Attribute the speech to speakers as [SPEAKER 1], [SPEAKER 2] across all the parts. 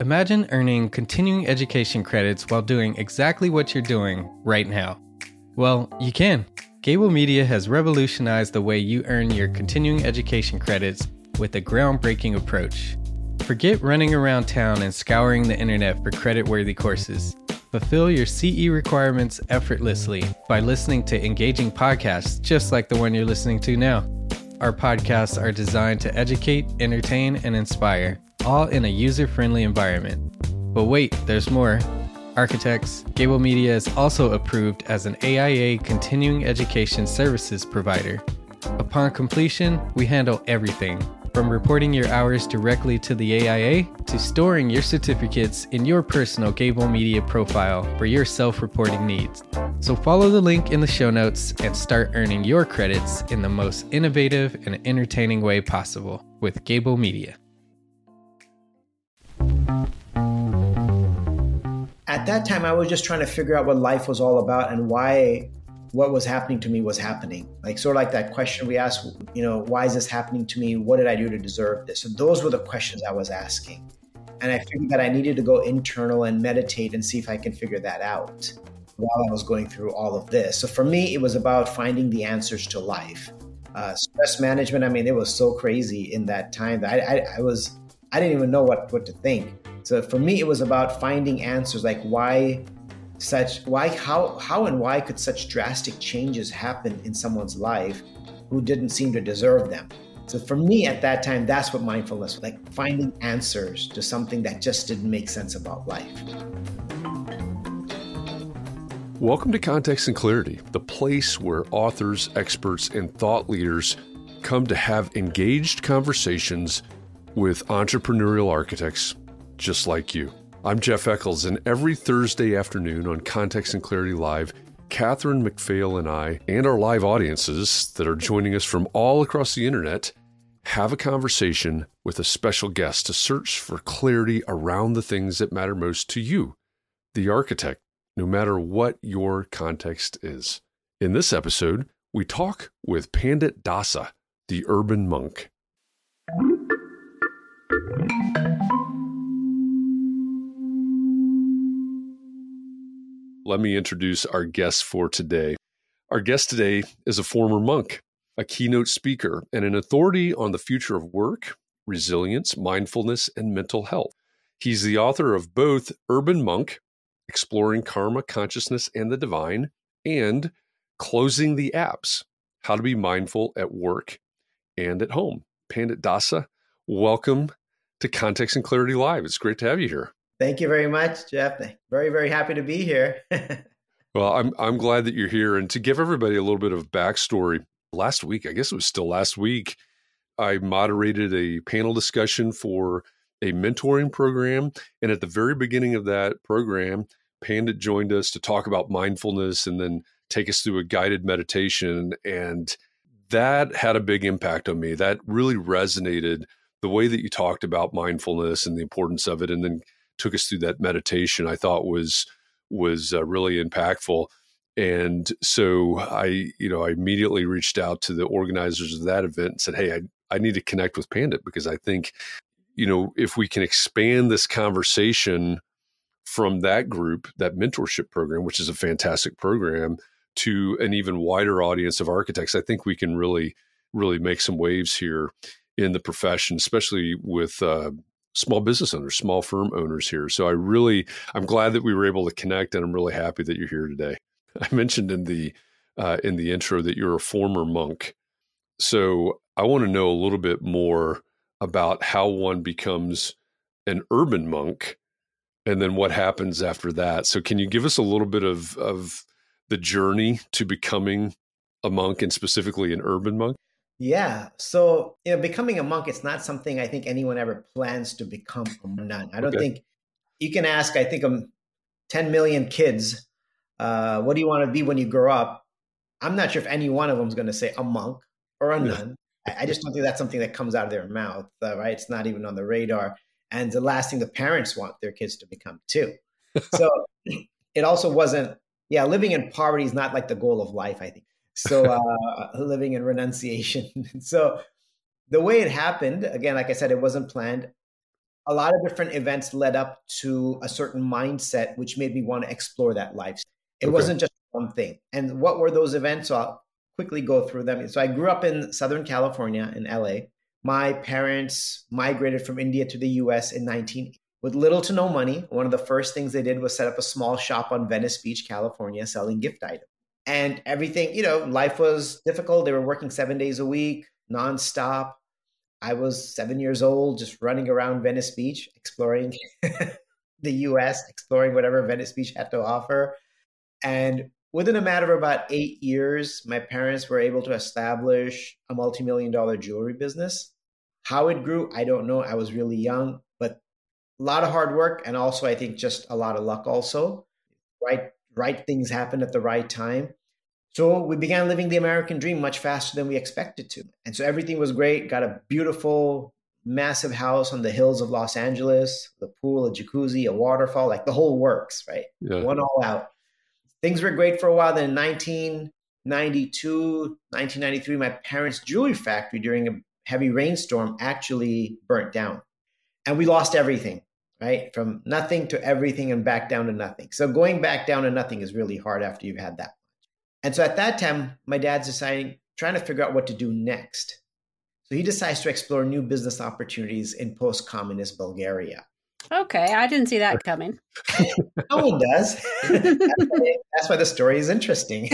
[SPEAKER 1] Imagine earning continuing education credits while doing exactly what you're doing right now. Well, you can. Gable Media has revolutionized the way you earn your continuing education credits with a groundbreaking approach. Forget running around town and scouring the internet for credit-worthy courses. Fulfill your CE requirements effortlessly by listening to engaging podcasts just like the one you're listening to now. Our podcasts are designed to educate, entertain, and inspire, all in a user-friendly environment. But wait, there's more. Architects, Gable Media is also approved as an AIA continuing education services provider. Upon completion, we handle everything, from reporting your hours directly to the AIA to storing your certificates in your personal Gable Media profile for your self-reporting needs. So follow the link in the show notes and start earning your credits in the most innovative and entertaining way possible with Gable Media.
[SPEAKER 2] At that time, I was just trying to figure out what life was all about and why what was happening to me was happening. Like sort of like that question we asked, why is this happening to me? What did I do to deserve this? So those were the questions I was asking. And I figured that I needed to go internal and meditate and see if I can figure that out while I was going through all of this. So for me, it was about finding the answers to life. Stress management, it was so crazy in that time that I didn't even know what to think. So for me, it was about finding answers, like how and why could such drastic changes happen in someone's life who didn't seem to deserve them. So for me at that time, that's what mindfulness was, like finding answers to something that just didn't make sense about life.
[SPEAKER 3] Welcome to Context and Clarity, the place where authors, experts, and thought leaders come to have engaged conversations with entrepreneurial architects just like you. I'm Jeff Eccles, and every Thursday afternoon on Context and Clarity Live, Catherine McPhail and I, and our live audiences that are joining us from all across the internet, have a conversation with a special guest to search for clarity around the things that matter most to you, the architect, no matter what your context is. In this episode, we talk with Pandit Dasa, the urban monk. Let me introduce our guest for today. Our guest today is a former monk, a keynote speaker, and an authority on the future of work, resilience, mindfulness, and mental health. He's the author of both Urban Monk, Exploring Karma, Consciousness, and the Divine, and Closing the Apps, How to Be Mindful at Work and at Home. Pandit Dasa, welcome to Context and Clarity Live. It's great to have you here.
[SPEAKER 2] Thank you very much, Jeff. Very, very happy to be here.
[SPEAKER 3] Well, I'm glad that you're here. And to give everybody a little bit of backstory, last week, I guess it was still last week, I moderated a panel discussion for a mentoring program. And at the very beginning of that program, Pandit joined us to talk about mindfulness and then take us through a guided meditation. And that had a big impact on me. That really resonated, the way that you talked about mindfulness and the importance of it, and then took us through that meditation, I thought was really impactful. And so I immediately reached out to the organizers of that event and said, hey, I need to connect with Pandit, because I think, if we can expand this conversation from that group, that mentorship program, which is a fantastic program, to an even wider audience of architects, I think we can really, really make some waves here in the profession, especially with small business owners, small firm owners here. So I'm glad that we were able to connect, and I'm really happy that you're here today. I mentioned in the intro that you're a former monk. So I want to know a little bit more about how one becomes an urban monk and then what happens after that. So can you give us a little bit of the journey to becoming a monk, and specifically an urban monk?
[SPEAKER 2] Yeah. So, becoming a monk, it's not something I think anyone ever plans to become a nun. I don't think you can ask, 10 million kids, what do you want to be when you grow up? I'm not sure if any one of them is going to say a monk or a nun. I just don't think that's something that comes out of their mouth, right? It's not even on the radar. And the last thing the parents want their kids to become too. So it also wasn't, living in poverty is not like the goal of life, I think. So living in renunciation. So the way it happened, again, like I said, it wasn't planned. a lot of different events led up to a certain mindset, which made me want to explore that life. It wasn't just one thing. And what were those events? So I'll quickly go through them. So I grew up in Southern California in LA. My parents migrated from India to the US in 1980 with little to no money. One of the first things they did was set up a small shop on Venice Beach, California, selling gift items. And everything, life was difficult. They were working 7 days a week, nonstop. I was 7 years old, just running around Venice Beach, exploring the US, exploring whatever Venice Beach had to offer. And within a matter of about 8 years, my parents were able to establish a multi-million-dollar jewelry business. How it grew, I don't know. I was really young, but a lot of hard work. And also, I think just a lot of luck also. Right things happened at the right time. So we began living the American dream much faster than we expected to. And so everything was great. Got a beautiful, massive house on the hills of Los Angeles, the pool, a jacuzzi, a waterfall, like the whole works, right? Yeah. Went all out. Things were great for a while. Then in 1992, 1993, my parents' jewelry factory during a heavy rainstorm actually burnt down. And we lost everything, right? From nothing to everything and back down to nothing. So going back down to nothing is really hard after you've had that. And so at that time, my dad's trying to figure out what to do next. So he decides to explore new business opportunities in post-communist Bulgaria.
[SPEAKER 4] Okay, I didn't see that coming.
[SPEAKER 2] No one does. That's why the story is interesting.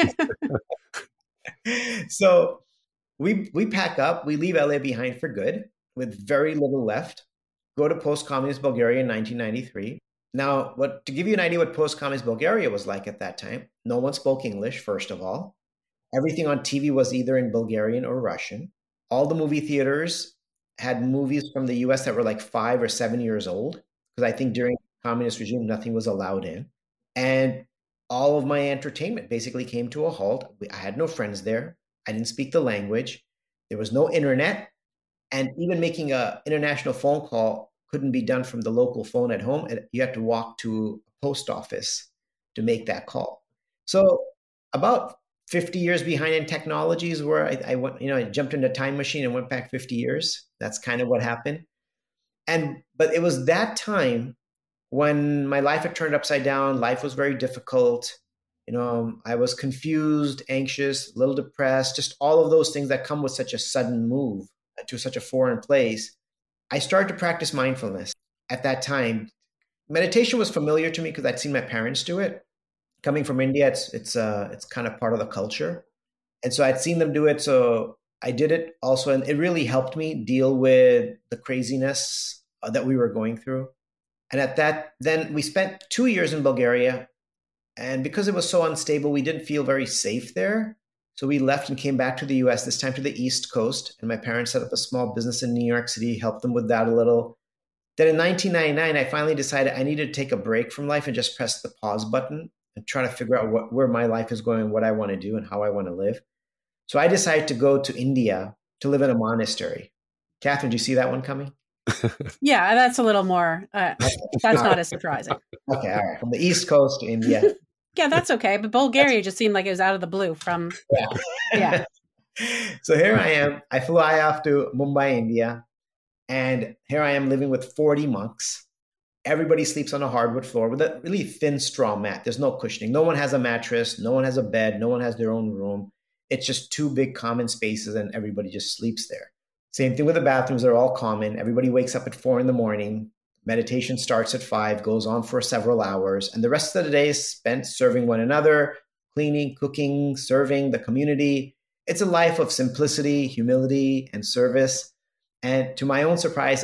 [SPEAKER 2] So we pack up, we leave LA behind for good with very little left, go to post-communist Bulgaria in 1993. Now, to give you an idea what post-communist Bulgaria was like at that time, no one spoke English, first of all. Everything on TV was either in Bulgarian or Russian. All the movie theaters had movies from the US that were like 5 or 7 years old, because I think during the communist regime, nothing was allowed in. And all of my entertainment basically came to a halt. I had no friends there. I didn't speak the language. There was no internet. And even making an international phone call couldn't be done from the local phone at home. You had to walk to a post office to make that call. So about 50 years behind in technologies where I went, I jumped in a time machine and went back 50 years. That's kind of what happened. But it was that time when my life had turned upside down. Life was very difficult. I was confused, anxious, a little depressed, just all of those things that come with such a sudden move to such a foreign place. I started to practice mindfulness at that time. Meditation was familiar to me because I'd seen my parents do it. Coming from India, it's kind of part of the culture. And so I'd seen them do it. So I did it also. And it really helped me deal with the craziness that we were going through. And then we spent 2 years in Bulgaria. And because it was so unstable, we didn't feel very safe there. So we left and came back to the US, this time to the East Coast. And my parents set up a small business in New York City, helped them with that a little. Then in 1999, I finally decided I needed to take a break from life and just press the pause button and try to figure out where my life is going, what I want to do, and how I want to live. So I decided to go to India to live in a monastery. Catherine, do you see that one coming?
[SPEAKER 4] Yeah, that's a little more, that's not as surprising.
[SPEAKER 2] Okay, all right. From the East Coast to India.
[SPEAKER 4] Yeah, that's okay. But Bulgaria just seemed like it was out of the blue from, yeah.
[SPEAKER 2] So here I am. I fly off to Mumbai, India. And here I am living with 40 monks. Everybody sleeps on a hardwood floor with a really thin straw mat. There's no cushioning. No one has a mattress. No one has a bed. No one has their own room. It's just two big common spaces and everybody just sleeps there. Same thing with the bathrooms. They're all common. Everybody wakes up at 4 a.m. Meditation starts at 5, goes on for several hours. And the rest of the day is spent serving one another, cleaning, cooking, serving the community. It's a life of simplicity, humility, and service. And to my own surprise,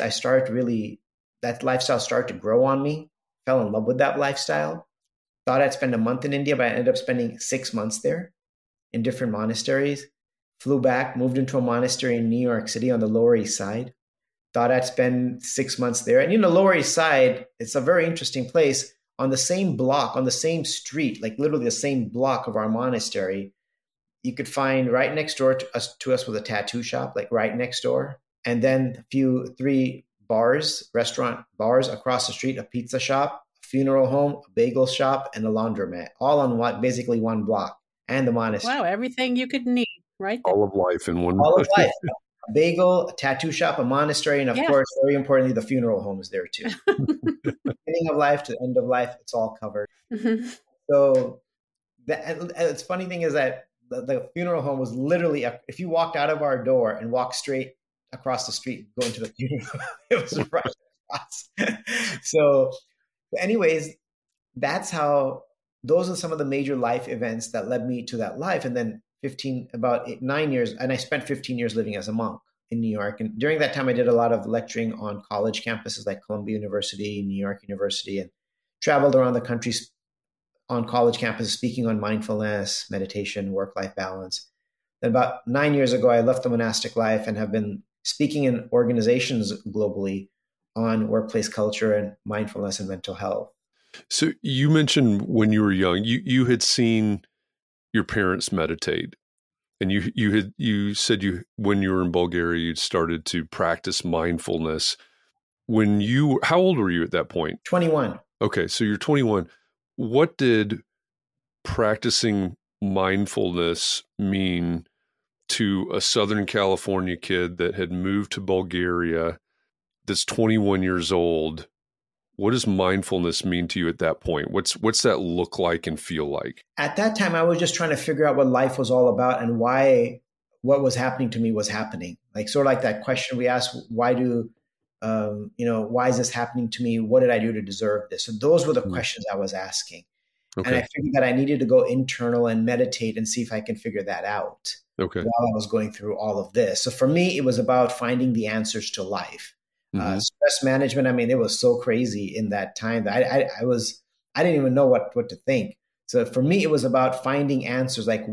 [SPEAKER 2] that lifestyle started to grow on me, fell in love with that lifestyle. Thought I'd spend a month in India, but I ended up spending 6 months there in different monasteries. Flew back, moved into a monastery in New York City on the Lower East Side. Thought I'd spend 6 months there. And Lower East Side, it's a very interesting place. On the same block, on the same street, like literally the same block of our monastery, you could find right next door to us was a tattoo shop, like right next door. And then 3 restaurant bars across the street, a pizza shop, a funeral home, a bagel shop, and a laundromat, all on basically one block, and the monastery.
[SPEAKER 4] Wow, everything you could need, right?
[SPEAKER 3] All of life in one.
[SPEAKER 2] All of life. a bagel, a tattoo shop, a monastery, and of course, very importantly, the funeral home is there too. Beginning of life to the end of life, it's all covered. Mm-hmm. So it's funny thing is that the funeral home was literally, if you walked out of our door and walked straight across the street, going to the funeral home, it was right across. So anyways, those are some of the major life events that led me to that life. And then 9 years, and I spent 15 years living as a monk in New York. And during that time, I did a lot of lecturing on college campuses like Columbia University, New York University, and traveled around the country on college campuses speaking on mindfulness, meditation, work-life balance. Then about 9 years ago, I left the monastic life and have been speaking in organizations globally on workplace culture and mindfulness and mental health.
[SPEAKER 3] So you mentioned when you were young, you had seen your parents meditate, and you said when you were in Bulgaria, you'd started to practice mindfulness. How old were you at that point?
[SPEAKER 2] 21.
[SPEAKER 3] Okay, so you're 21. What did practicing mindfulness mean to a Southern California kid that had moved to Bulgaria that's 21 years old? What does mindfulness mean to you at that point? What's that look like and feel like?
[SPEAKER 2] At that time, I was just trying to figure out what life was all about and why what was happening to me was happening. Like sort of like that question we asked, why is this happening to me? What did I do to deserve this? So those were the questions I was asking. Okay. And I figured that I needed to go internal and meditate and see if I can figure that out while I was going through all of this. So for me, it was about finding the answers to life. Stress management. I mean, it was so crazy in that time that I didn't even know what to think. So for me, it was about finding answers, like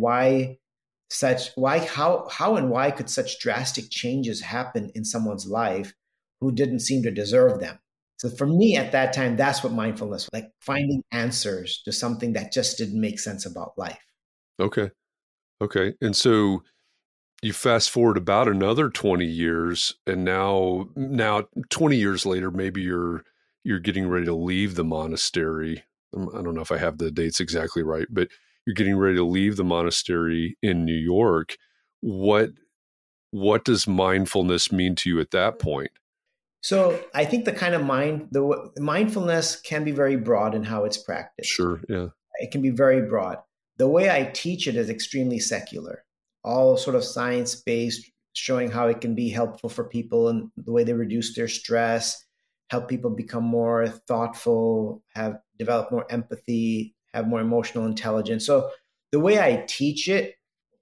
[SPEAKER 2] how and why could such drastic changes happen in someone's life who didn't seem to deserve them. So for me at that time, that's what mindfulness was, like finding answers to something that just didn't make sense about life.
[SPEAKER 3] Okay. And so you fast forward about another 20 years, and now 20 years later, maybe you're getting ready to leave the monastery. I don't know if I have the dates exactly right, but you're getting ready to leave the monastery in New York. What does mindfulness mean to you at that point?
[SPEAKER 2] So I think the kind of mindfulness can be very broad in how it's practiced.
[SPEAKER 3] Sure, yeah.
[SPEAKER 2] It can be very broad. The way I teach it is extremely secular, all sort of science-based, showing how it can be helpful for people and the way they reduce their stress, help people become more thoughtful, develop more empathy, have more emotional intelligence. So the way I teach it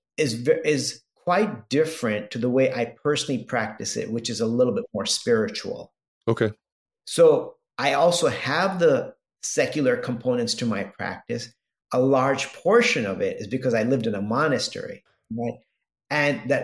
[SPEAKER 2] is quite different to the way I personally practice it, which is a little bit more spiritual.
[SPEAKER 3] Okay.
[SPEAKER 2] So I also have the secular components to my practice. A large portion of it is because I lived in a monastery, right? And that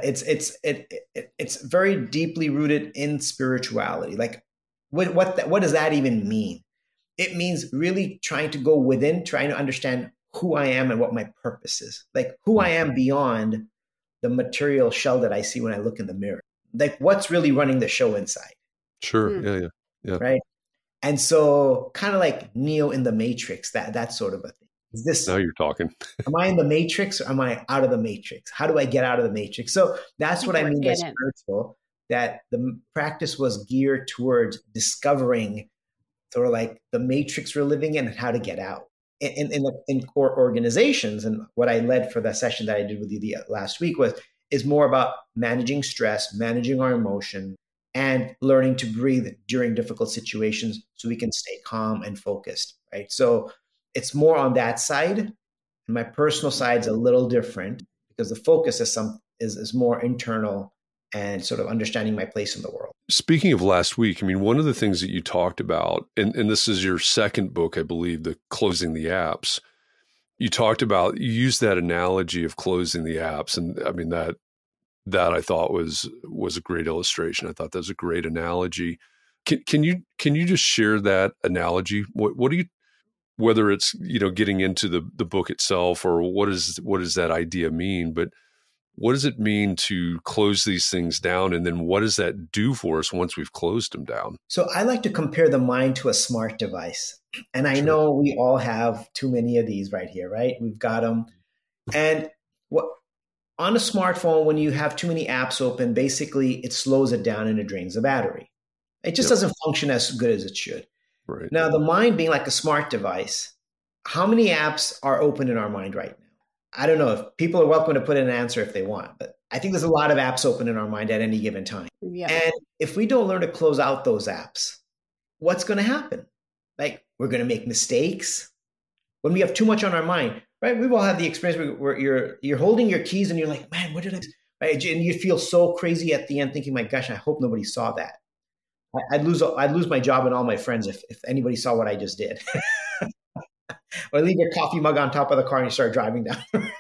[SPEAKER 2] it's very deeply rooted in spirituality. Like what does that even mean? It means really trying to go within, trying to understand who I am and what my purpose is, like who I am beyond the material shell that I see when I look in the mirror. Like what's really running the show inside.
[SPEAKER 3] Sure. Yeah.
[SPEAKER 2] Right. And so kind of like Neo in the Matrix, that sort of a thing.
[SPEAKER 3] Now you're talking.
[SPEAKER 2] Am I in the Matrix or am I out of the Matrix? How do I get out of the Matrix? So that's what I mean by spiritual, that the practice was geared towards discovering sort of like the Matrix we're living in and how to get out. In core organizations, and what I led for the session that I did with you last week is more about managing stress, managing our emotion, and learning to breathe during difficult situations so we can stay calm and focused, right? So it's more on that side. And my personal side's a little different because the focus is more internal and sort of understanding my place in the world.
[SPEAKER 3] Speaking of last week, I mean, one of the things that you talked about, and this is your second book, I believe, the Closing the Apps, you used that analogy of closing the apps. And I mean, that I thought was a great illustration. I thought that was a great analogy. Can you just share that analogy? What do you, whether it's, getting into the book itself or what does that idea mean? But what does it mean to close these things down? And then what does that do for us once we've closed them down?
[SPEAKER 2] So I like to compare the mind to a smart device. And I know we all have too many of these right here, right? We've got them. And on a smartphone, when you have too many apps open, basically it slows it down and it drains the battery. It just doesn't function as good as it should.
[SPEAKER 3] Right.
[SPEAKER 2] Now, the mind being like a smart device, how many apps are open in our mind right now? I don't know. If people are welcome to put in an answer if they want, but I think there's a lot of apps open in our mind at any given time.
[SPEAKER 4] Yeah.
[SPEAKER 2] And if we don't learn to close out those apps, what's going to happen? Like, we're going to make mistakes. When we have too much on our mind, right? We've all had the experience where you're holding your keys and you're like, man, what did I do? Right? And you feel so crazy at the end thinking, my gosh, I hope nobody saw that. I'd lose my job and all my friends if anybody saw what I just did. Or leave your coffee mug on top of the car and you start driving down.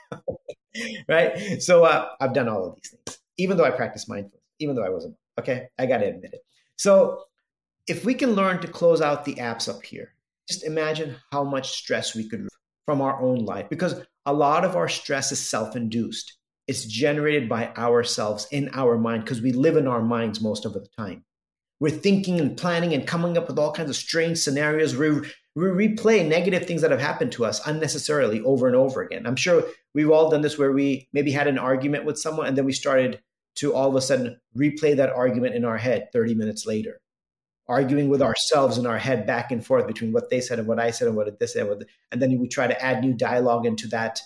[SPEAKER 2] Right? So I've done all of these things, even though I practice mindfulness, even though I wasn't. Okay, I got to admit it. So if we can learn to close out the apps up here, just imagine how much stress we could remove from our own life, because a lot of our stress is self-induced. It's generated by ourselves in our mind because we live in our minds most of the time. We're thinking and planning and coming up with all kinds of strange scenarios. We replay negative things that have happened to us unnecessarily over and over again. I'm sure we've all done this where we maybe had an argument with someone and then we started to all of a sudden replay that argument in our head 30 minutes later, arguing with ourselves in our head back and forth between what they said and what I said and what they said. And then we try to add new dialogue into that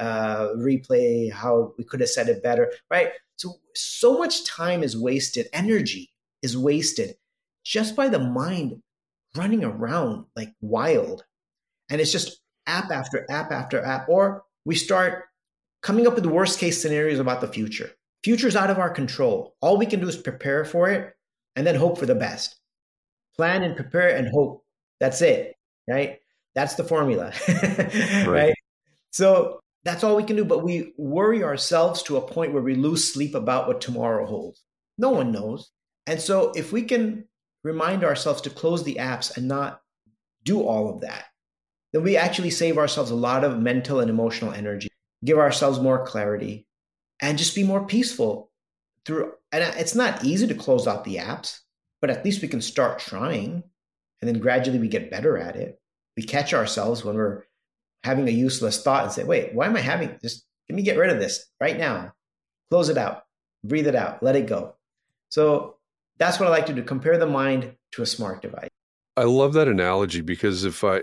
[SPEAKER 2] replay, how we could have said it better, right? So much time is wasted, energy is wasted just by the mind running around like wild. And it's just app after app after app. Or we start coming up with the worst case scenarios about the future. Future's out of our control. All we can do is prepare for it and then hope for the best. Plan and prepare and hope. That's it, right? That's the formula, right? So that's all we can do. But we worry ourselves to a point where we lose sleep about what tomorrow holds. No one knows. And so if we can remind ourselves to close the apps and not do all of that, then we actually save ourselves a lot of mental and emotional energy, give ourselves more clarity, and just be more peaceful through. And it's not easy to close out the apps, but at least we can start trying. And then gradually we get better at it. We catch ourselves when we're having a useless thought and say, wait, why am I having this? Let me get rid of this right now. Close it out, breathe it out, let it go. So that's what I like to do. Compare the mind to a smart device.
[SPEAKER 3] I love that analogy because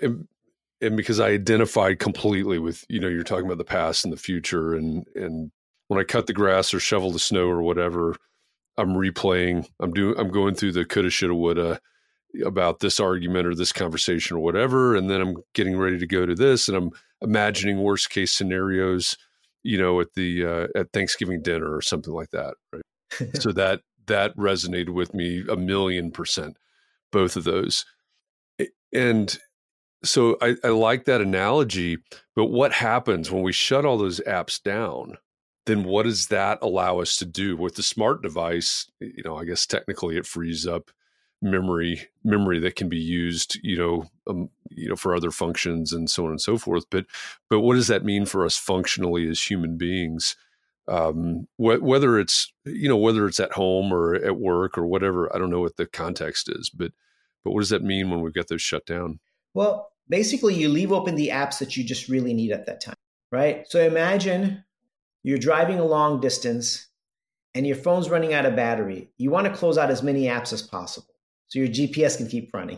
[SPEAKER 3] because I identified completely with, you're talking about the past and the future. And when I cut the grass or shovel the snow or whatever, I'm replaying, I'm going through the coulda, shoulda, woulda about this argument or this conversation or whatever. And then I'm getting ready to go to this and I'm imagining worst case scenarios, at Thanksgiving dinner or something like that. Right. So that resonated with me 1,000,000%, both of those. And so I like that analogy, but what happens when we shut all those apps down? Then what does that allow us to do with the smart device? I guess technically it frees up memory that can be used, for other functions and so on and so forth. But what does that mean for us functionally as human beings? Whether it's at home or at work or whatever, I don't know what the context is, but what does that mean when we've got those shut down?
[SPEAKER 2] Well, basically you leave open the apps that you just really need at that time, right? So imagine you're driving a long distance and your phone's running out of battery. You want to close out as many apps as possible so your GPS can keep running,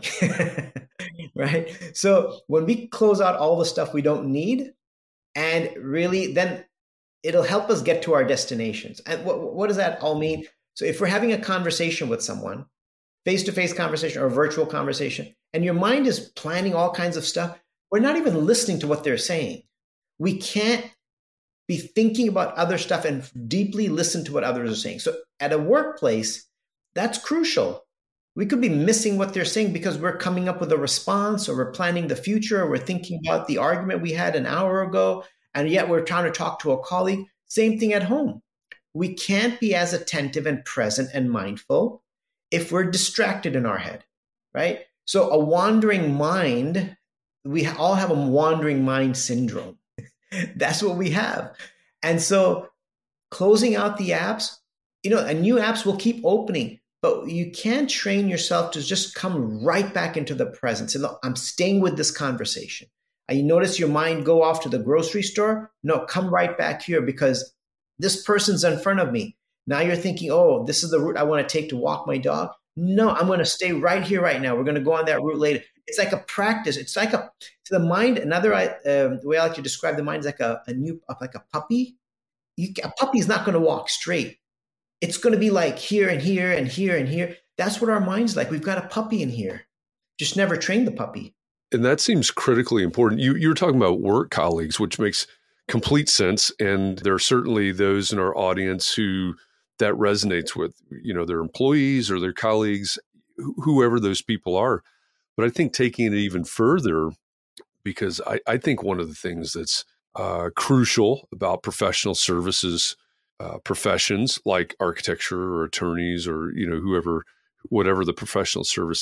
[SPEAKER 2] right? So when we close out all the stuff we don't need, and really then it'll help us get to our destinations. And what does that all mean? So if we're having a conversation with someone, face-to-face conversation or virtual conversation, and your mind is planning all kinds of stuff, we're not even listening to what they're saying. We can't be thinking about other stuff and deeply listen to what others are saying. So at a workplace, that's crucial. We could be missing what they're saying because we're coming up with a response or we're planning the future or we're thinking about the argument we had an hour ago. And yet we're trying to talk to a colleague. Same thing at home. We can't be as attentive and present and mindful if we're distracted in our head, right? So a wandering mind, we all have a wandering mind syndrome. That's what we have. And so closing out the apps, and new apps will keep opening, but you can't train yourself to just come right back into the present. So look, I'm staying with this conversation. You notice your mind go off to the grocery store? No, come right back here because This person's in front of me. Now you're thinking, oh, this is the route I want to take to walk my dog. No, I'm going to stay right here, right now. We're going to go on that route later. It's like a practice. It's like to the mind. Another the way I like to describe the mind is like a puppy. A puppy is not going to walk straight. It's going to be like here and here and here and here. That's what our mind's like. We've got a puppy in here. Just never trained the puppy.
[SPEAKER 3] And that seems critically important. You were talking about work colleagues, which makes complete sense. And there are certainly those in our audience who that resonates with, their employees or their colleagues, whoever those people are. But I think taking it even further, because I think one of the things that's crucial about professional services professions like architecture or attorneys or, whatever the professional service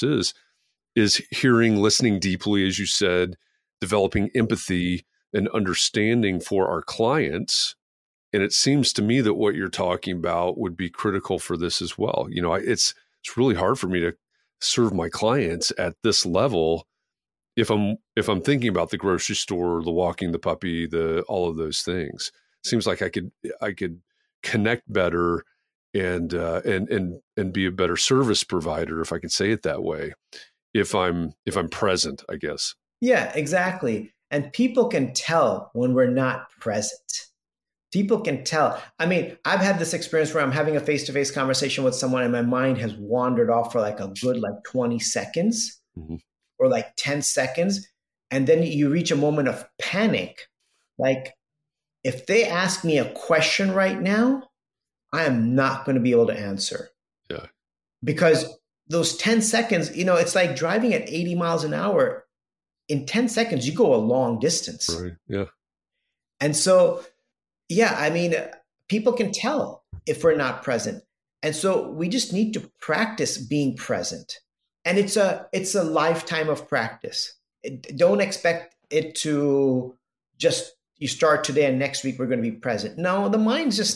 [SPEAKER 3] is hearing, listening deeply, as you said, developing empathy and understanding for our clients. And it seems to me that what you're talking about would be critical for this as well. It's really hard for me to serve my clients at this level if I'm thinking about the grocery store, the walking the puppy, all of those things. Seems like I could connect better and be a better service provider, if I can say it that way, if I'm present, I guess.
[SPEAKER 2] Yeah, exactly. And people can tell when we're not present. People can tell. I mean, I've had this experience where I'm having a face-to-face conversation with someone and my mind has wandered off for like a good 20 seconds or 10 seconds. And then you reach a moment of panic. Like, if they ask me a question right now, I am not going to be able to answer.
[SPEAKER 3] Yeah.
[SPEAKER 2] Because those 10 seconds, it's like driving at 80 miles an hour. In 10 seconds, you go a long distance.
[SPEAKER 3] Right. Yeah.
[SPEAKER 2] And so, yeah, I mean, people can tell if we're not present. And so we just need to practice being present. And it's a lifetime of practice. Don't expect it to just, you start today and next week we're going to be present. No, the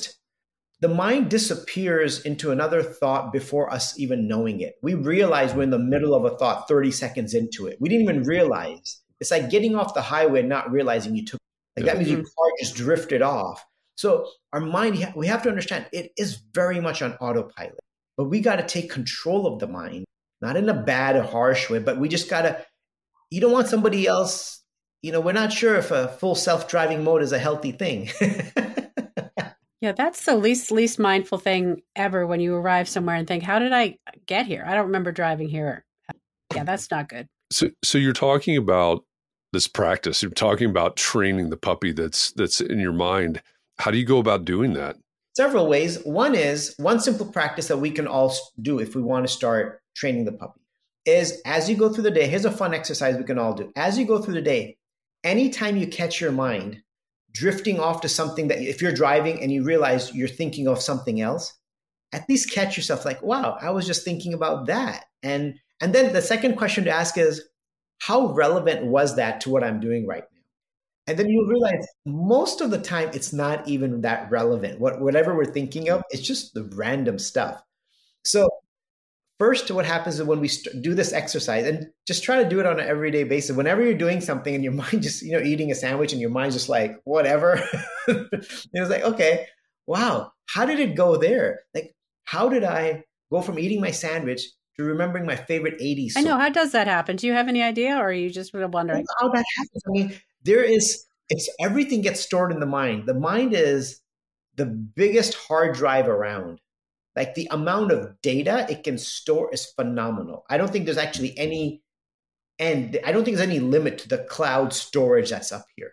[SPEAKER 2] mind disappears into another thought before us even knowing it. We realize we're in the middle of a thought 30 seconds into it. We didn't even realize. It's like getting off the highway and not realizing you took. That means your car just drifted off. So our mind, we have to understand it is very much on autopilot. But we got to take control of the mind, not in a bad or harsh way, but we just got to, you don't want somebody else, we're not sure if a full self-driving mode is a healthy thing.
[SPEAKER 4] Yeah, that's the least mindful thing ever when you arrive somewhere and think, how did I get here? I don't remember driving here. Yeah, that's not good.
[SPEAKER 2] So
[SPEAKER 3] you're talking about this practice. You're talking about training the puppy that's in your mind. How do you go about doing that?
[SPEAKER 2] Several ways. One simple practice that we can all do if we want to start training the puppy is, as you go through the day, here's a fun exercise we can all do. As you go through the day, anytime you catch your mind drifting off to something that, if you're driving and you realize you're thinking of something else, at least catch yourself like, wow, I was just thinking about that. And then the second question to ask is, how relevant was that to what I'm doing right now? And then you'll realize most of the time, it's not even that relevant. Whatever we're thinking of, it's just the random stuff. So first, what happens is when we do this exercise, and just try to do it on an everyday basis, whenever you're doing something and your mind just, eating a sandwich and your mind's just like, whatever, it's like, okay, wow, how did it go there? Like, how did I go from eating my sandwich to remembering my favorite 80s song?
[SPEAKER 4] I know. How does that happen? Do you have any idea, or are you just wondering?
[SPEAKER 2] How that happens? I mean, it's everything gets stored in the mind. The mind is the biggest hard drive around. Like, the amount of data it can store is phenomenal. I don't think there's actually any end. I don't think there's any limit to the cloud storage that's up here.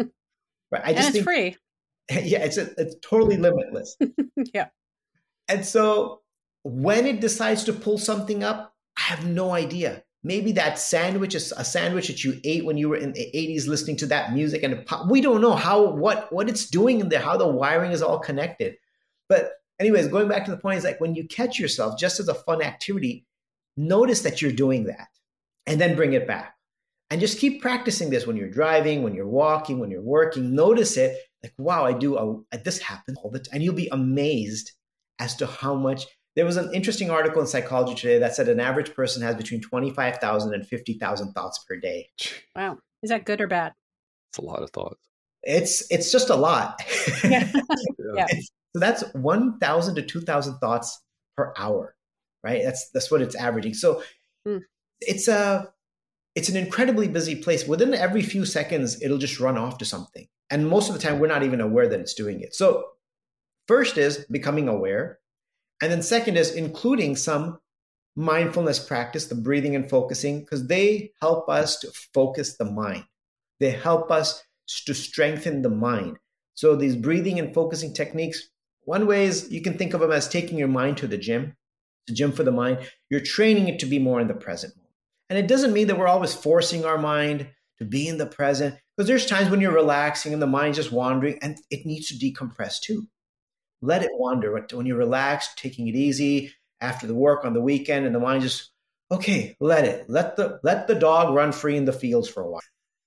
[SPEAKER 2] Right?
[SPEAKER 4] And it's free.
[SPEAKER 2] Yeah, it's totally limitless.
[SPEAKER 4] Yeah.
[SPEAKER 2] And so when it decides to pull something up, I have no idea. Maybe that sandwich is a sandwich that you ate when you were in the 80s listening to that music. And we don't know what it's doing in there, how the wiring is all connected. But anyways, going back to the point is, like, when you catch yourself, just as a fun activity, notice that you're doing that and then bring it back. And just keep practicing this when you're driving, when you're walking, when you're working. Notice it, like, wow, this happens all the time. And you'll be amazed as to how much. There was an interesting article in Psychology Today that said an average person has between 25,000 and 50,000 thoughts per day.
[SPEAKER 4] Wow. Is that good or bad?
[SPEAKER 3] It's a lot of thoughts.
[SPEAKER 2] It's just a lot.
[SPEAKER 4] Yeah. Yeah.
[SPEAKER 2] So that's 1,000 to 2,000 thoughts per hour, right? That's what it's averaging. So
[SPEAKER 4] Mm.
[SPEAKER 2] it's an incredibly busy place. Within every few seconds, it'll just run off to something. And most of the time, we're not even aware that it's doing it. So first is becoming aware. And then second is including some mindfulness practice, the breathing and focusing, because they help us to focus the mind. They help us to strengthen the mind. So these breathing and focusing techniques, one way is you can think of them as taking your mind to the gym for the mind. You're training it to be more in the present moment. And it doesn't mean that we're always forcing our mind to be in the present, because there's times when you're relaxing and the mind's just wandering and it needs to decompress too. Let it wander. When you're relaxed, taking it easy after the work on the weekend, and the mind just, okay, let it. Let the dog run free in the fields for a while.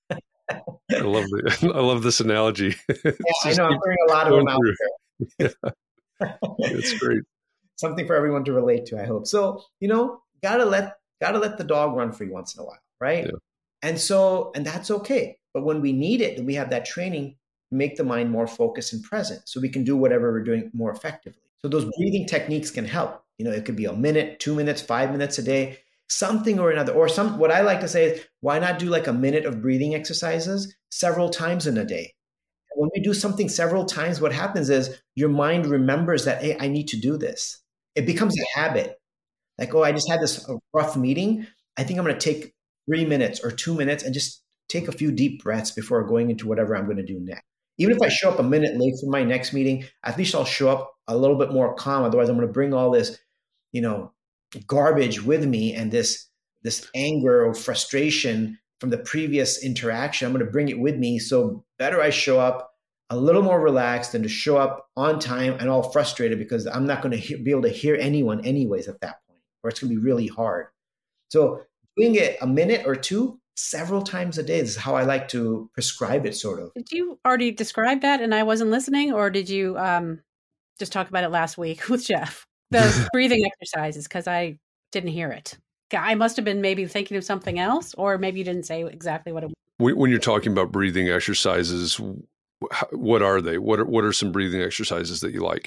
[SPEAKER 3] I love this analogy.
[SPEAKER 2] Yeah, I know. I'm hearing a lot of them out there.
[SPEAKER 3] Yeah. It's great.
[SPEAKER 2] Something for everyone to relate to, I hope. So, gotta let the dog run free once in a while, right?
[SPEAKER 3] Yeah.
[SPEAKER 2] And that's okay. But when we need it, we have that training, make the mind more focused and present so we can do whatever we're doing more effectively. So those breathing techniques can help. It could be a minute, 2 minutes, 5 minutes a day, something or another. Or what I like to say is, why not do like a minute of breathing exercises several times in a day? When we do something several times, what happens is your mind remembers that, hey, I need to do this. It becomes a habit. Like, oh, I just had this rough meeting. I think I'm going to take 3 minutes or 2 minutes and just take a few deep breaths before going into whatever I'm going to do next. Even if I show up a minute late for my next meeting, at least I'll show up a little bit more calm. Otherwise, I'm going to bring all this, garbage with me, and this anger or frustration from the previous interaction. I'm going to bring it with me. So better I show up a little more relaxed than to show up on time and all frustrated, because I'm not going to be able to hear anyone anyways at that point, or it's going to be really hard. So doing it a minute or two, several times a day is how I like to prescribe it, sort of.
[SPEAKER 4] Did you already describe that and I wasn't listening, or did you just talk about it last week with Jeff? The breathing exercises, because I didn't hear it. I must have been maybe thinking of something else, or maybe you didn't say exactly what it was.
[SPEAKER 3] When you're talking about breathing exercises, what are they? What are some breathing exercises that you like?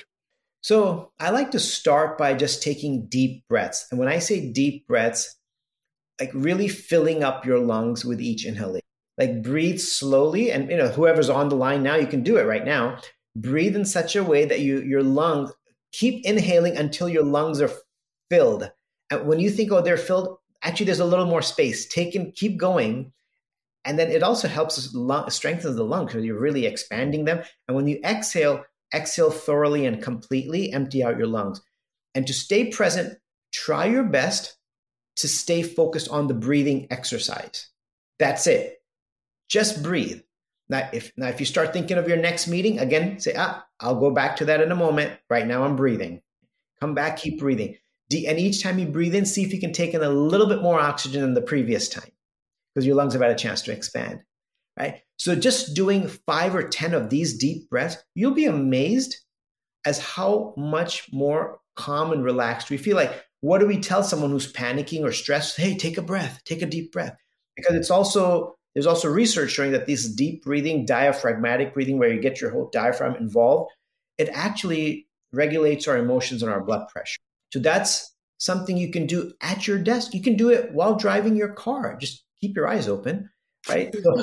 [SPEAKER 2] So I like to start by just taking deep breaths. And when I say deep breaths, like really filling up your lungs with each inhalation. Like breathe slowly. And whoever's on the line now, you can do it right now. Breathe in such a way that your lungs, keep inhaling until your lungs are filled. And when you think, oh, they're filled, actually there's a little more space. Keep going. And then it also helps us strengthen the lungs because you're really expanding them. And when you exhale thoroughly and completely, empty out your lungs. And to stay present, try your best to stay focused on the breathing exercise. That's it. Just breathe. Now, if you start thinking of your next meeting, again, say, I'll go back to that in a moment. Right now I'm breathing. Come back, keep breathing. And each time you breathe in, see if you can take in a little bit more oxygen than the previous time, because your lungs have had a chance to expand, right? So just doing 5 or 10 of these deep breaths, you'll be amazed as how much more calm and relaxed we feel. Like, what do we tell someone who's panicking or stressed? Hey, take a breath, take a deep breath. Because there's also research showing that this deep breathing, diaphragmatic breathing, where you get your whole diaphragm involved, it actually regulates our emotions and our blood pressure. So that's something you can do at your desk. You can do it while driving your car. Just keep your eyes open, right? So,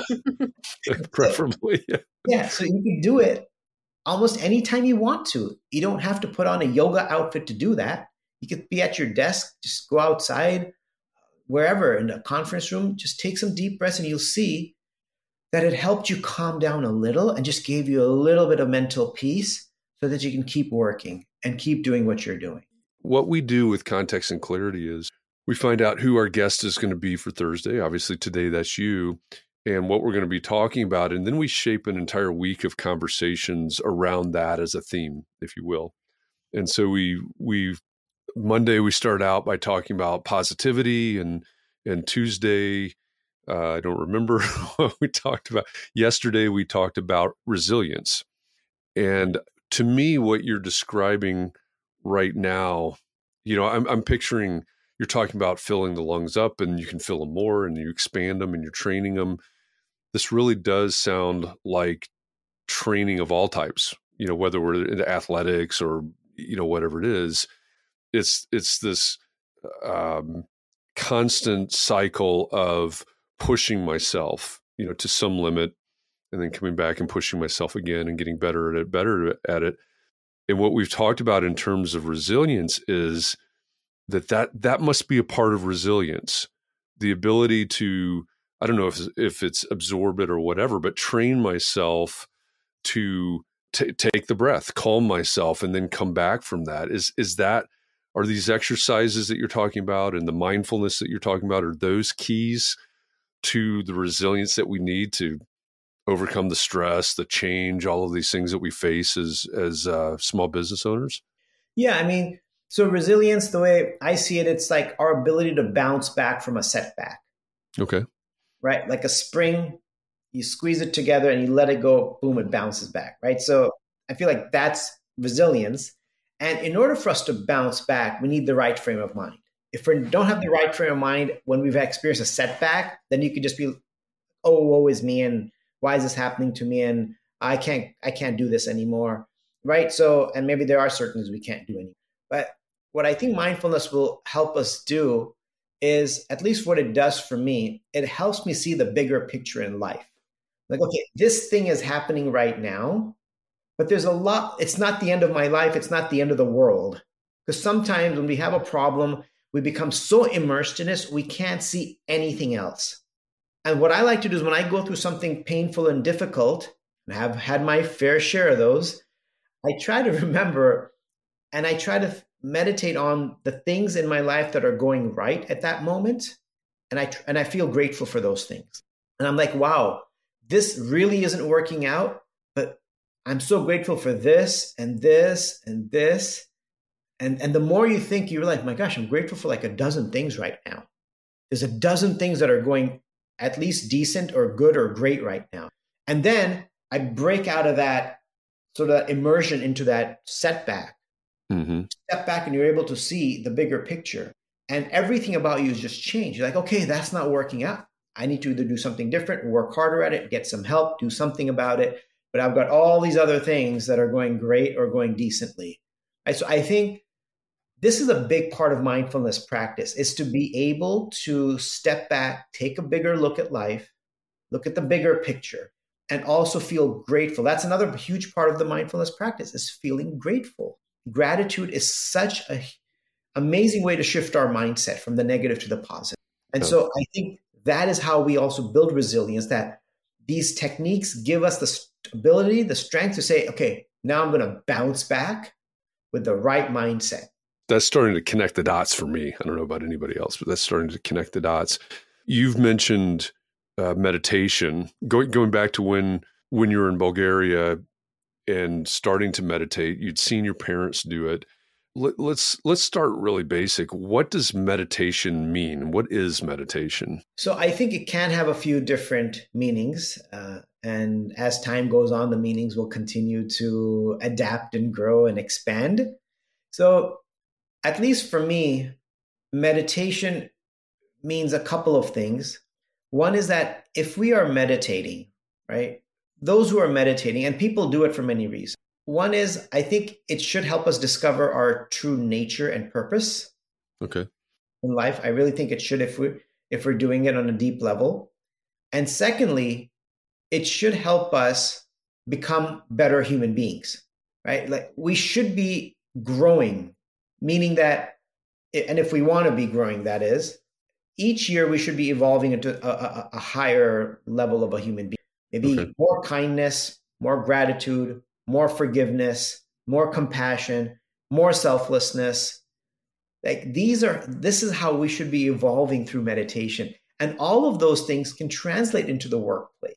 [SPEAKER 3] preferably.
[SPEAKER 2] Yeah, so you can do it almost anytime you want to. You don't have to put on a yoga outfit to do that. You could be at your desk, just go outside, wherever, in a conference room, just take some deep breaths, and you'll see that it helped you calm down a little and just gave you a little bit of mental peace so that you can keep working and keep doing what you're doing.
[SPEAKER 3] What we do with Context and Clarity is we find out who our guest is going to be for Thursday. Obviously, today that's you, and what we're going to be talking about. And then we shape an entire week of conversations around that as a theme, if you will. And so Monday, we start out by talking about positivity, and Tuesday, I don't remember what we talked about. Yesterday, we talked about resilience. And to me, what you're describing right now, I'm picturing you're talking about filling the lungs up, and you can fill them more, and you expand them, and you're training them. This really does sound like training of all types, whether we're into athletics or, whatever it is, it's this constant cycle of pushing myself, to some limit, and then coming back and pushing myself again and getting better at it. And what we've talked about in terms of resilience is that must be a part of resilience, the ability to, I don't know if it's absorb it or whatever, but train myself to take the breath, calm myself, and then come back from that. Are these exercises that you're talking about and the mindfulness that you're talking about, are those keys to the resilience that we need to overcome the stress, the change, all of these things that we face as small business owners?
[SPEAKER 2] Yeah, I mean, so resilience, the way I see it, it's like our ability to bounce back from a setback.
[SPEAKER 3] Okay.
[SPEAKER 2] Right? Like a spring, you squeeze it together and you let it go, boom, it bounces back, right? So I feel like that's resilience. And in order for us to bounce back, we need the right frame of mind. If we don't have the right frame of mind when we've experienced a setback, then you could just be, oh, woe is me, and why is this happening to me? And I can't do this anymore, right? So, and maybe there are certain things we can't do anymore. But what I think mindfulness will help us do is, at least what it does for me, it helps me see the bigger picture in life. Like, okay, this thing is happening right now, but there's a lot, it's not the end of my life. It's not the end of the world. Because sometimes when we have a problem, we become so immersed in this, we can't see anything else. And what I like to do is when I go through something painful and difficult, and I've had my fair share of those, I try to remember and I try to meditate on the things in my life that are going right at that moment. And I feel grateful for those things. And I'm like, wow, this really isn't working out, but I'm so grateful for this and this and this. And the more you think, you're like, my gosh, I'm grateful for like a dozen things right now. There's a dozen things that are going at least decent or good or great right now. And then I break out of that sort of immersion into that setback. Mm-hmm. Step back and you're able to see the bigger picture. And everything about you is just changed. You're like, okay, that's not working out. I need to either do something different, work harder at it, get some help, do something about it. But I've got all these other things that are going great or going decently. Right? So I think this is a big part of mindfulness practice, is to be able to step back, take a bigger look at life, look at the bigger picture, and also feel grateful. That's another huge part of the mindfulness practice, is feeling grateful. Gratitude is such an amazing way to shift our mindset from the negative to the positive. And so I think that is how we also build resilience, that these techniques give us the ability, the strength to say, okay, now I'm going to bounce back with the right mindset.
[SPEAKER 3] That's starting to connect the dots for me. I don't know about anybody else, but that's starting to connect the dots. You've mentioned meditation. Going back to when you were in Bulgaria and starting to meditate, you'd seen your parents do it. Let's start really basic. What does meditation mean? What is meditation?
[SPEAKER 2] So I think it can have a few different meanings. And as time goes on, the meanings will continue to adapt and grow and expand. So at least for me, meditation means a couple of things. One is that if we are meditating, right, those who are meditating, and people do it for many reasons. One is, I think it should help us discover our true nature and purpose.
[SPEAKER 3] Okay.
[SPEAKER 2] In life. I really think it should, if we're doing it on a deep level. And secondly, it should help us become better human beings, right? Like, we should be growing, meaning that, and if we want to be growing, that is, each year we should be evolving into a higher level of a human being. Maybe more kindness, more gratitude, more forgiveness, more compassion, more selflessness. Like, this is how we should be evolving through meditation. And all of those things can translate into the workplace.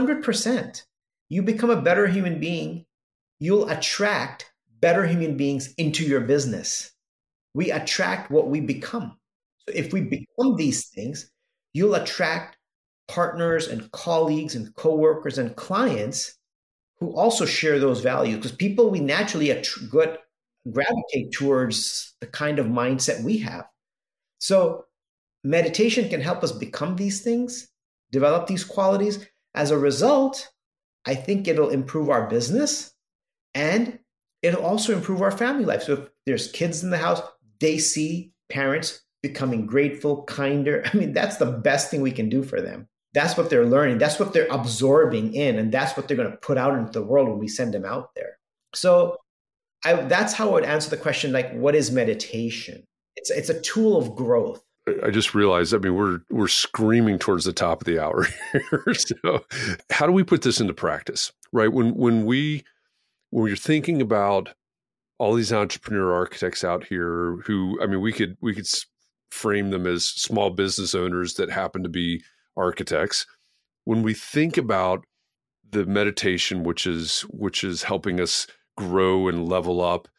[SPEAKER 2] 100%. You become a better human being, you'll attract better human beings into your business. We attract what we become. So if we become these things, you'll attract partners and colleagues and coworkers and clients who also share those values, because people, we naturally gravitate towards the kind of mindset we have. So meditation can help us become these things, develop these qualities. As a result, I think it'll improve our business and it'll also improve our family life. So if there's kids in the house, they see parents becoming grateful, kinder. I mean, that's the best thing we can do for them. That's what they're learning. That's what they're absorbing in. And that's what they're going to put out into the world when we send them out there. So that's how I would answer the question, like, what is meditation? It's a tool of growth.
[SPEAKER 3] I just realized, I mean, we're screaming towards the top of the hour here. So how do we put this into practice, right? When you're thinking about all these entrepreneur architects out here who, I mean, we could frame them as small business owners that happen to be architects. When we think about the meditation, which is helping us grow and level up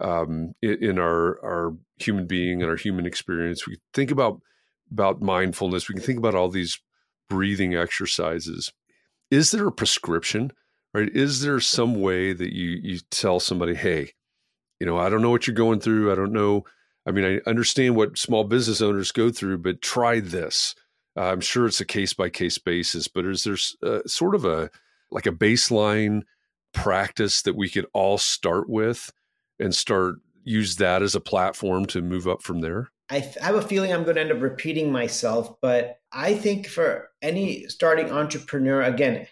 [SPEAKER 3] in our human being and our human experience, we think about mindfulness. We can think about all these breathing exercises. Is there a prescription, right? Is there some way that you tell somebody, hey, I don't know what you're going through. I don't know. I mean, I understand what small business owners go through, but try this. I'm sure it's a case-by-case basis, but is there sort of a baseline practice that we could all start with and use that as a platform to move up from there?
[SPEAKER 2] I have a feeling I'm going to end up repeating myself, but I think for any starting entrepreneur, again,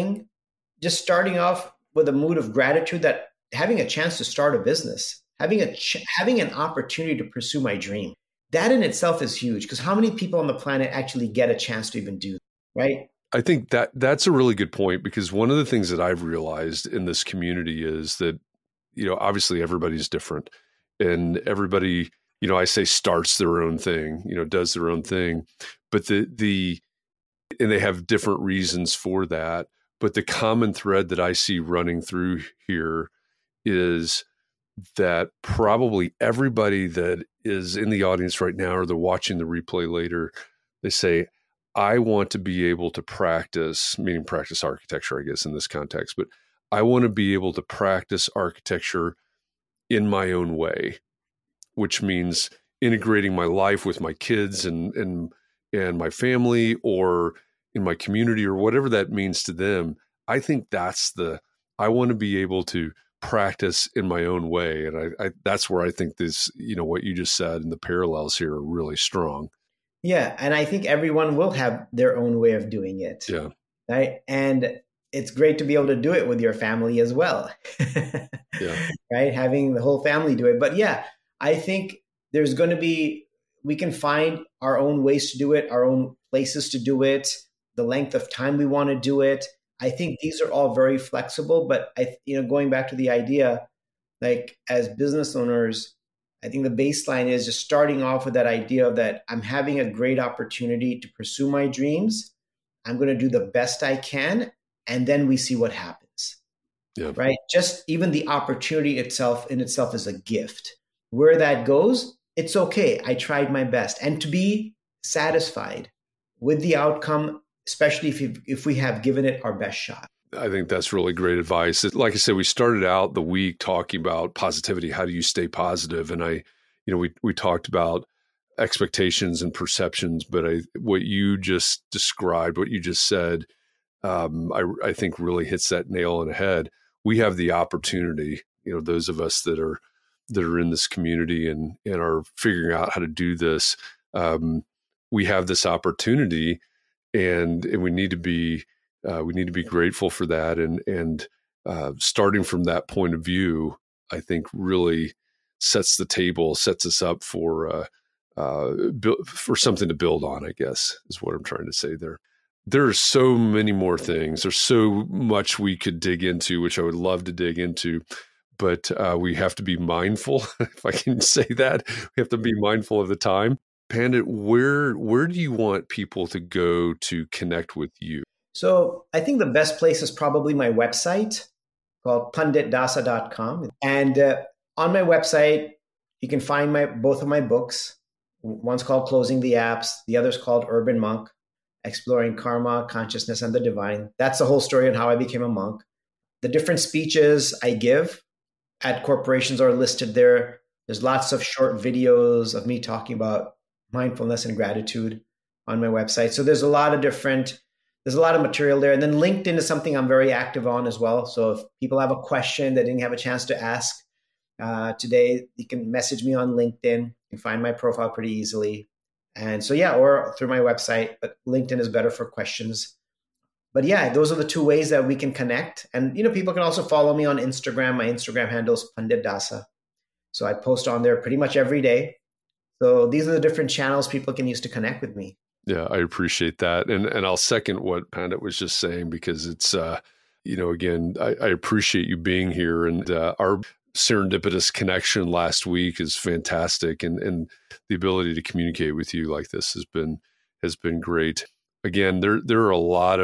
[SPEAKER 2] starting off with a mood of gratitude, that having a chance to start a business, having an opportunity to pursue my dream, that in itself is huge, because how many people on the planet actually get a chance to even do that, right?
[SPEAKER 3] I think that's a really good point, because one of the things that I've realized in this community is that, obviously everybody's different, and everybody, I say starts their own thing, does their own thing, but and they have different reasons for that. But the common thread that I see running through here is that probably everybody that is in the audience right now, or they're watching the replay later, they say, I want to be able to practice architecture, I guess, in this context, but I want to be able to practice architecture in my own way, which means integrating my life with my kids and my family, or in my community, or whatever that means to them. I think I want to be able to practice in my own way. And I that's where I think this, what you just said and the parallels here are really strong.
[SPEAKER 2] Yeah. And I think everyone will have their own way of doing it.
[SPEAKER 3] Yeah.
[SPEAKER 2] Right. And it's great to be able to do it with your family as well.
[SPEAKER 3] Yeah.
[SPEAKER 2] Right. Having the whole family do it. But yeah, I think we can find our own ways to do it, our own places to do it, the length of time we want to do it. I think these are all very flexible, but going back to the idea, like as business owners, I think the baseline is just starting off with that idea of that I'm having a great opportunity to pursue my dreams. I'm going to do the best I can. And then we see what happens. Yeah. Right. Just even the opportunity itself is a gift. Where that goes, it's okay. I tried my best, and to be satisfied with the outcome, especially if we have given it our best shot.
[SPEAKER 3] I think that's really great advice. Like I said, we started out the week talking about positivity. How do you stay positive? And we talked about expectations and perceptions, but what you just described, what you just said, I think really hits that nail on the head. We have the opportunity, those of us that are in this community and are figuring out how to do this. We have this opportunity, and we need to be grateful for that. And starting from that point of view, I think really sets the table, sets us up for something to build on, I guess, is what I'm trying to say there. There are so many more things. There's so much we could dig into, which I would love to dig into, but we have to be mindful, if I can say that. We have to be mindful of the time. Pandit, where do you want people to go to connect with you?
[SPEAKER 2] So I think the best place is probably my website called panditdasa.com. And on my website, you can find both of my books. One's called Closing the Apps. The other's called Urban Monk, Exploring Karma, Consciousness, and the Divine. That's the whole story on how I became a monk. The different speeches I give at corporations are listed there. There's lots of short videos of me talking about mindfulness and gratitude on my website. So there's a lot of different there's a lot of material there. And then LinkedIn is something I'm very active on as well. So if people have a question they didn't have a chance to ask today, you can message me on LinkedIn. You can find my profile pretty easily. And so, yeah, or through my website, but LinkedIn is better for questions. But yeah, those are the two ways that we can connect. And, people can also follow me on Instagram. My Instagram handle is Pandit Dasa. So I post on there pretty much every day. So these are the different channels people can use to connect with me.
[SPEAKER 3] Yeah, I appreciate that. And I'll second what Pandit was just saying, because it's, again, I appreciate you being here, and our serendipitous connection last week is fantastic. And the ability to communicate with you like this has been great. Again, there's a lot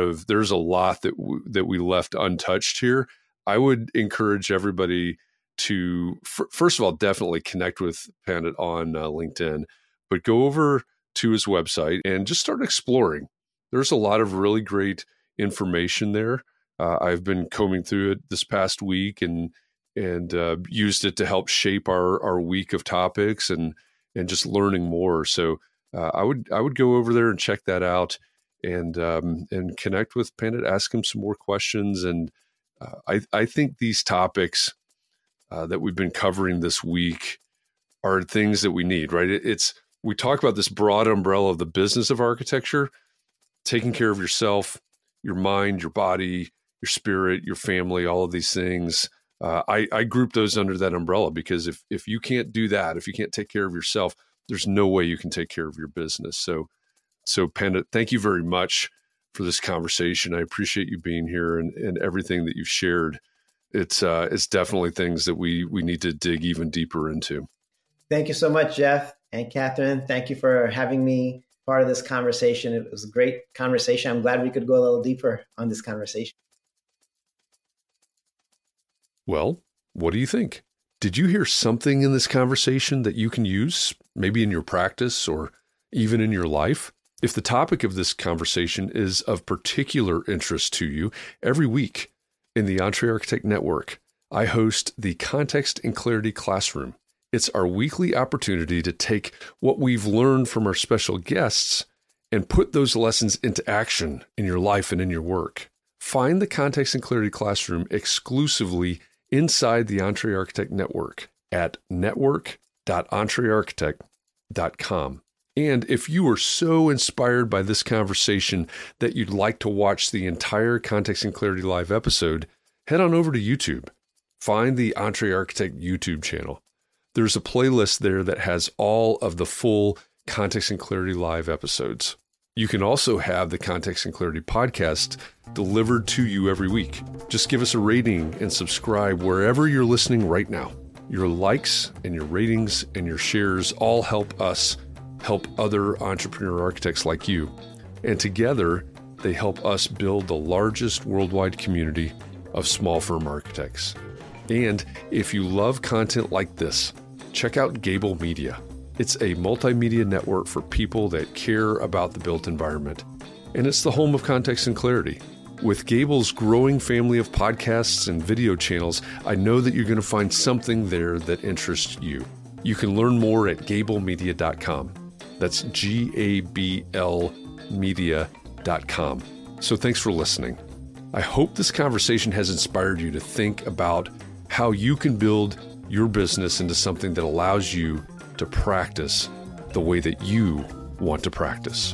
[SPEAKER 3] that we left untouched here. I would encourage everybody to, first of all, definitely connect with Pandit on LinkedIn, but go over to his website and just start exploring. There's a lot of really great information there. I've been combing through it this past week and used it to help shape our week of topics and just learning more. So I would go over there and check that out and connect with Pandit, ask him some more questions. And I think these topics that we've been covering this week are things that we need, right? We talk about this broad umbrella of the business of architecture, taking care of yourself, your mind, your body, your spirit, your family, all of these things. I group those under that umbrella, because if you can't do that, if you can't take care of yourself, there's no way you can take care of your business. So Pandit, thank you very much for this conversation. I appreciate you being here and everything that you've shared. It's definitely things that we need to dig even deeper into.
[SPEAKER 2] Thank you so much, Jeff and Catherine. Thank you for having me part of this conversation. It was a great conversation. I'm glad we could go a little deeper on this conversation.
[SPEAKER 3] Well, what do you think? Did you hear something in this conversation that you can use, maybe in your practice or even in your life? If the topic of this conversation is of particular interest to you, every week in the EntreArchitect Network, I host the Context and Clarity Classroom. It's our weekly opportunity to take what we've learned from our special guests and put those lessons into action in your life and in your work. Find the Context and Clarity Classroom exclusively inside the EntreArchitect Network at network.entrearchitect.com. And if you are so inspired by this conversation that you'd like to watch the entire Context and Clarity Live episode, head on over to YouTube. Find the EntreArchitect YouTube channel. There's a playlist there that has all of the full Context and Clarity Live episodes. You can also have the Context and Clarity podcast delivered to you every week. Just give us a rating and subscribe wherever you're listening right now. Your likes and your ratings and your shares all help us help other entrepreneur architects like you. And together, they help us build the largest worldwide community of small firm architects. And if you love content like this, check out Gable Media. It's a multimedia network for people that care about the built environment. And it's the home of Context and Clarity. With Gable's growing family of podcasts and video channels, I know that you're going to find something there that interests you. You can learn more at gablemedia.com. That's GABL media.com. So thanks for listening. I hope this conversation has inspired you to think about how you can build your business into something that allows you to practice the way that you want to practice.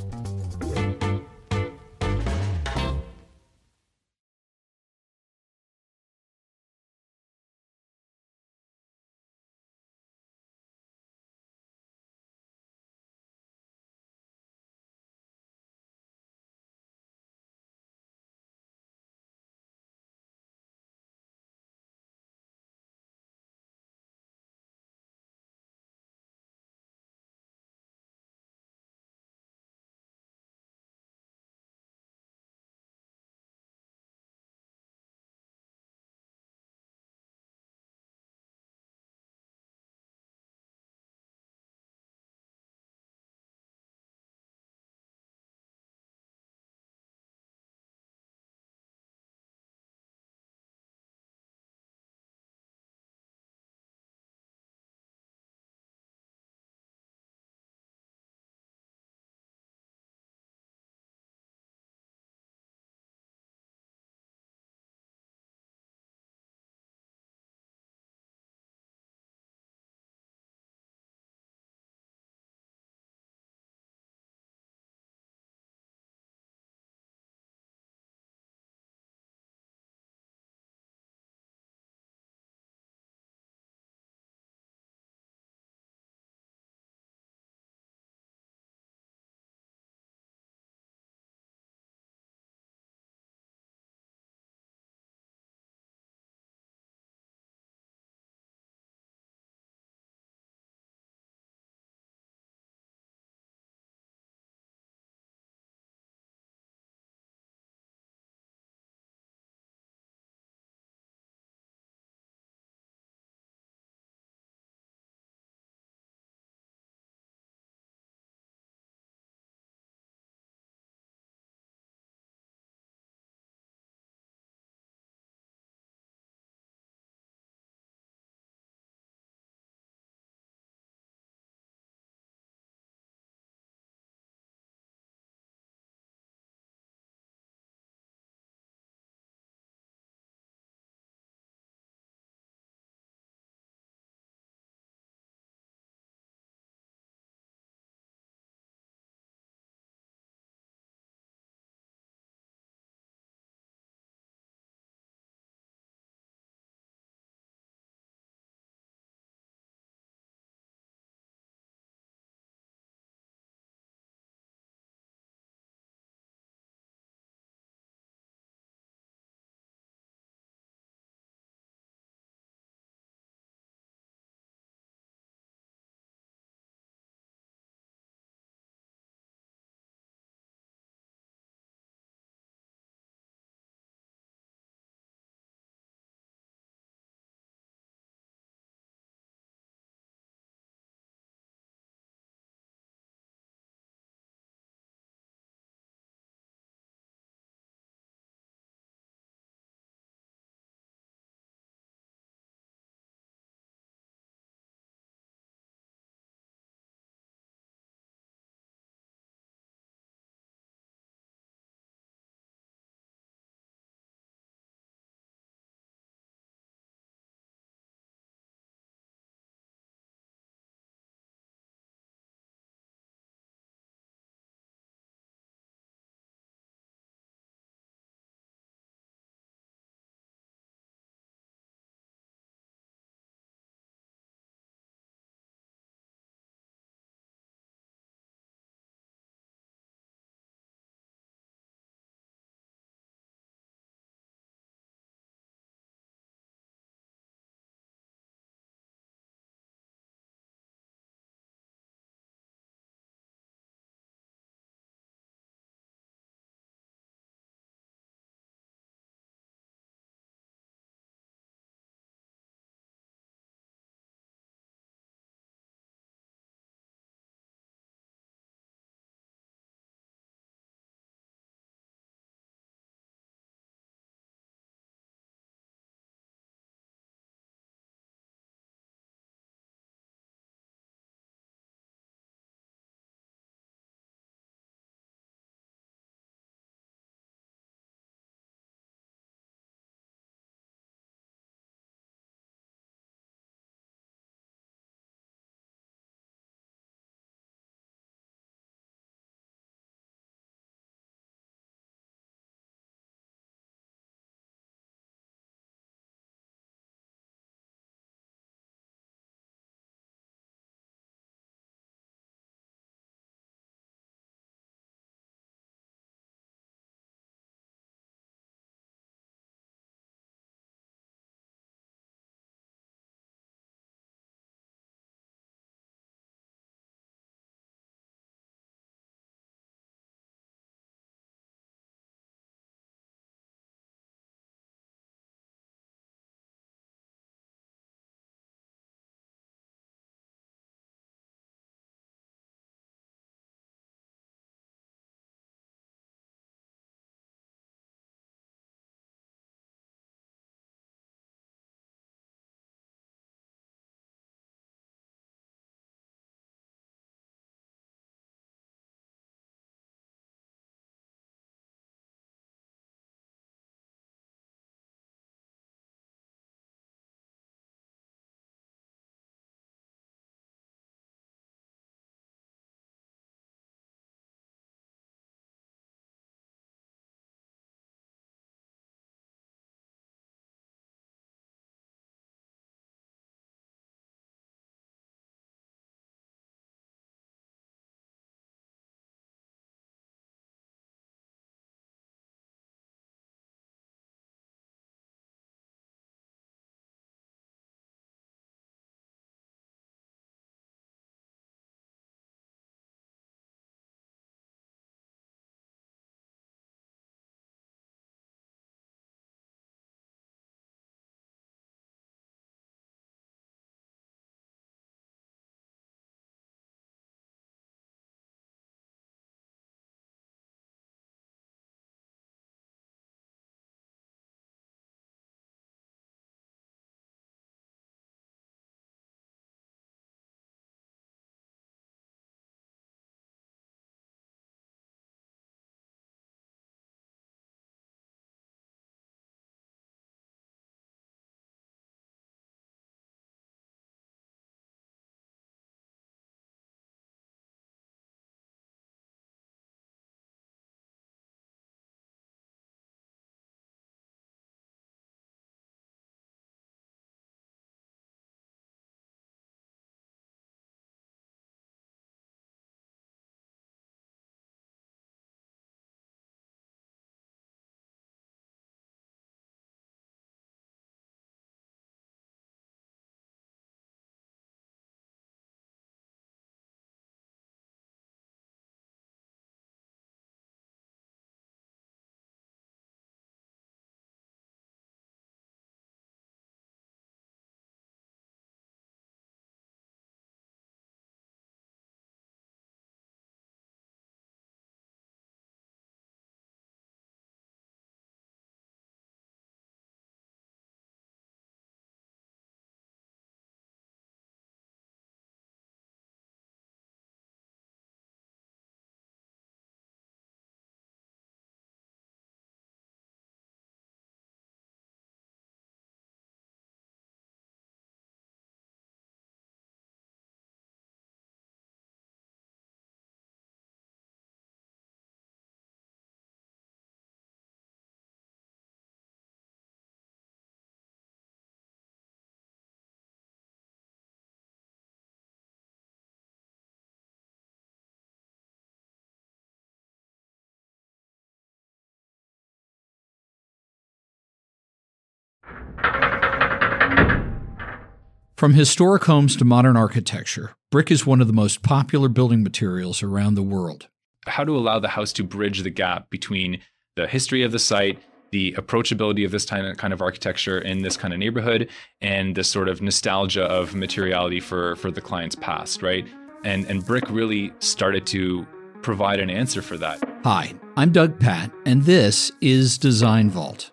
[SPEAKER 5] From historic homes to modern architecture, brick is one of the most popular building materials around the world.
[SPEAKER 6] How to allow the house to bridge the gap between the history of the site, the approachability of this kind of architecture in this kind of neighborhood, and the sort of nostalgia of materiality for the client's past, right? And brick really started to provide an answer for that.
[SPEAKER 5] Hi, I'm Doug Patt, and this is Design Vault.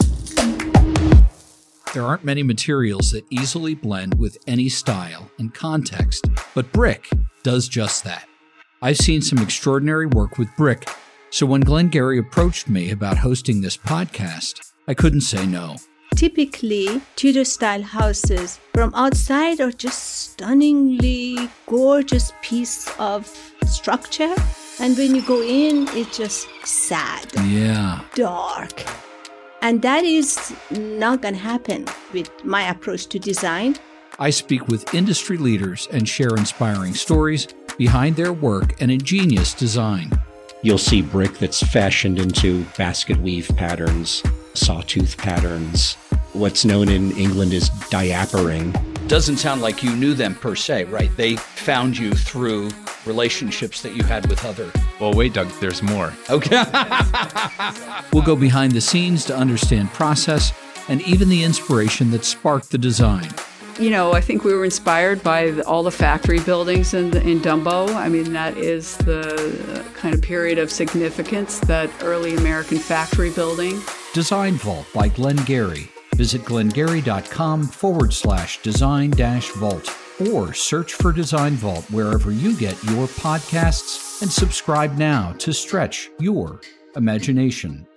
[SPEAKER 5] There aren't many materials that easily blend with any style and context, but brick does just that. I've seen some extraordinary work with brick, so when Glenn Gary approached me about hosting this podcast, I couldn't say no.
[SPEAKER 7] Typically, Tudor-style houses from outside are just stunningly gorgeous piece of structure, and when you go in, it's just sad, dark. And that is not going to happen with my approach to design.
[SPEAKER 5] I speak with industry leaders and share inspiring stories behind their work and ingenious design.
[SPEAKER 8] You'll see brick that's fashioned into basket weave patterns, sawtooth patterns. What's known in England as diapering.
[SPEAKER 5] Doesn't sound like you knew them per se, right? They found you through relationships that you had with other...
[SPEAKER 6] Well, wait, Doug, there's more.
[SPEAKER 5] Okay. We'll go behind the scenes to understand process and even the inspiration that sparked the design.
[SPEAKER 9] You know, I think we were inspired by all the factory buildings in Dumbo. I mean, that is the kind of period of significance, that early American factory building.
[SPEAKER 5] Design Vault by Glenn Gary. Visit glengary.com/design-vault or search for Design Vault wherever you get your podcasts and subscribe now to stretch your imagination.